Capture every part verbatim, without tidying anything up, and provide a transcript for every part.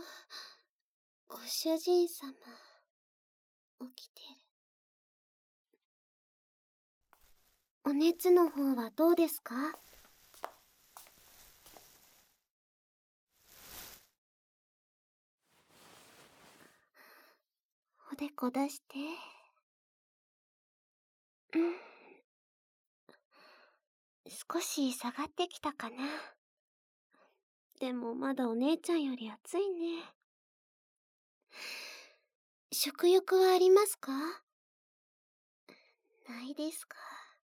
ご主人様、起きてる。お熱の方はどうですか？おでこ出して。うん。少し下がってきたかな。でもまだお姉ちゃんより暑いね。食欲はありますか？ないですか。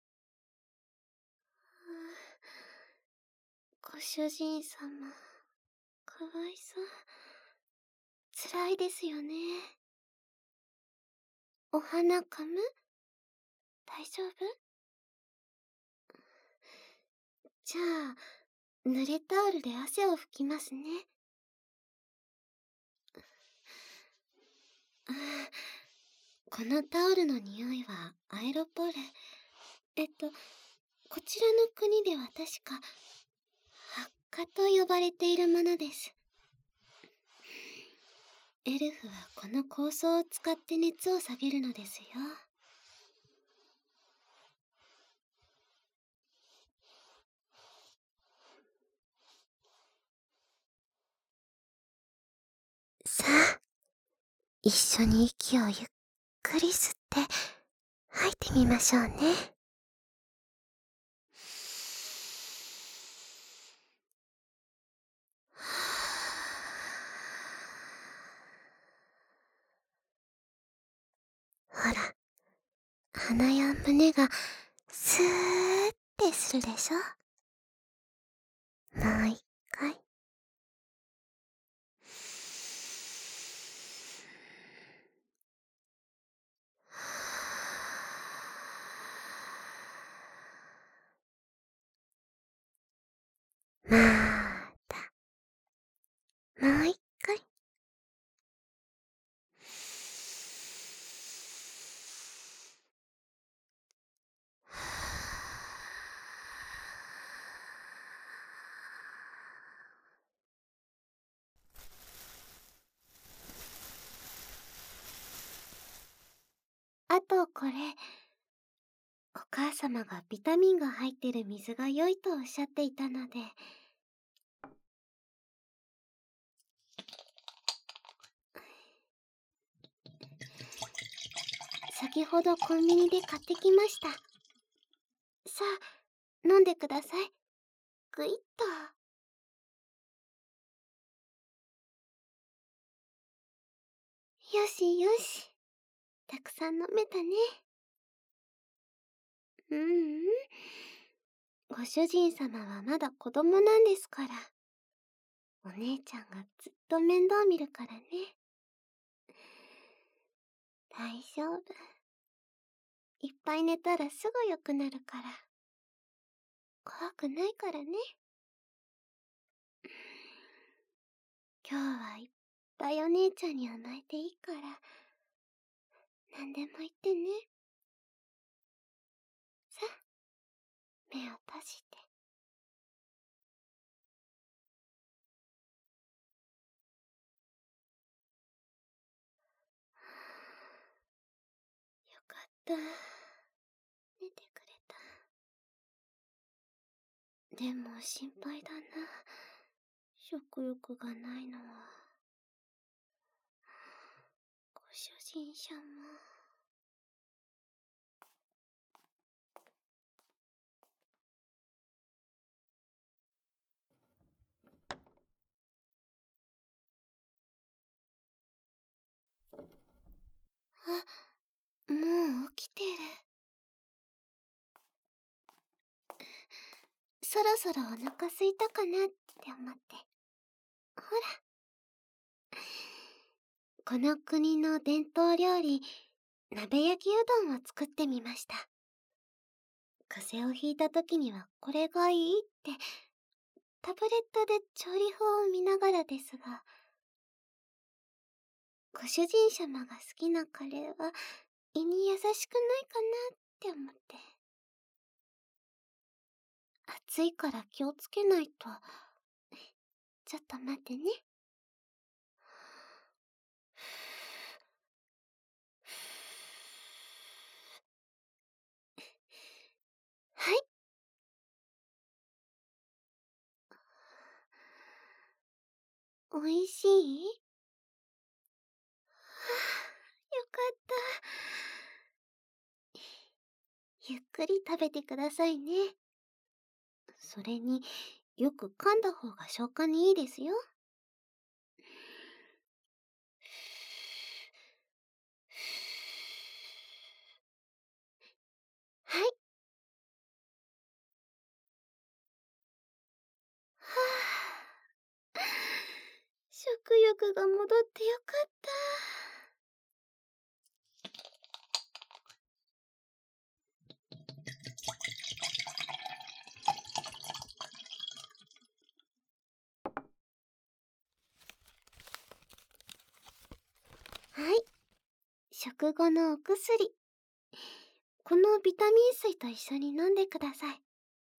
ご主人様、かわいそう。辛いですよね。お花かむ？大丈夫？じゃあ、濡れタオルで汗を拭きますね。ああ、このタオルの匂いはアイロポル。えっと、こちらの国では確か、発火と呼ばれているものです。エルフはこの香草を使って熱を下げるのですよ。さあ、一緒に息をゆっくり吸って吐いてみましょうね。ほら、鼻や胸がスーってするでしょ。もう一回。また、もう一回。あとこれ、お母様がビタミンが入ってる水が良いとおっしゃっていたので。先ほどコンビニで買ってきました。さあ、飲んでください。ぐいっと。よしよし。たくさん飲めたね。ううん。ご主人様はまだ子供なんですから。お姉ちゃんがずっと面倒見るからね。大丈夫。いっぱい寝たらすぐ良くなるから。怖くないからね。今日はいっぱいお姉ちゃんに甘えていいから、何でも言ってね。さあ、目を閉じて。よかった。寝てくれた。でも心配だな。食欲がないのは。ご主人様。あ、もう起きてる。そろそろお腹空いたかなって思って。ほら。この国の伝統料理、鍋焼きうどんを作ってみました。風邪をひいた時にはこれがいいって、タブレットで調理法を見ながらですが、ご主人様が好きなカレーは胃に優しくないかなって思って。暑いから気をつけないと。ちょっと待ってね。 おいしい？はあ、よかった。ゆっくり食べてくださいね。それに、よく噛んだ方が消化にいいですよ。はい。はあ。食欲が戻ってよかった。はい。食後のお薬。このビタミン水と一緒に飲んでください。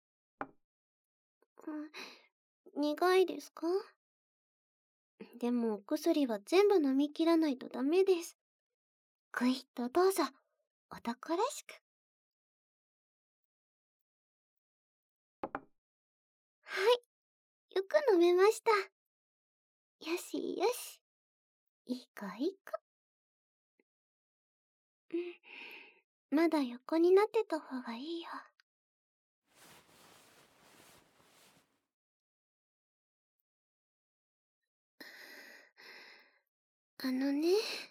うん、苦いですか？でもお薬は全部飲み切らないとダメです。ぐいっとどうぞ。男らしく。はい。よく飲めました。よしよし。いい子いい子。うん。まだ横になってた方がいいよ。あのね。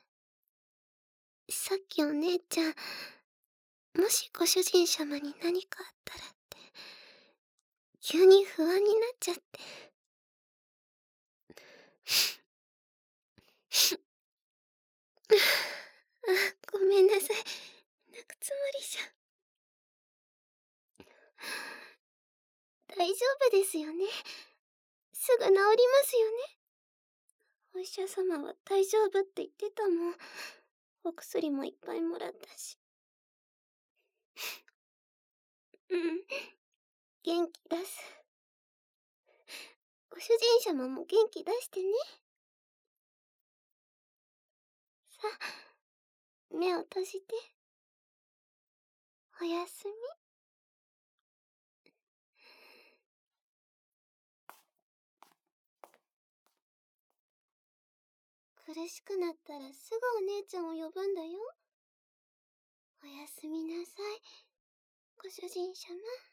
さっきお姉ちゃん、もしご主人様に何かあったらって、急に不安になっちゃって。あ、ごめんなさい。泣くつもりじゃ。大丈夫ですよね。すぐ治りますよね。お医者様は大丈夫って言ってたもん。お薬もいっぱいもらったし。うん。元気出す。ご主人様も元気出してね。さあ、目を閉じて。おやすみ。苦しくなったらすぐお姉ちゃんを呼ぶんだよ。おやすみなさい、ご主人様。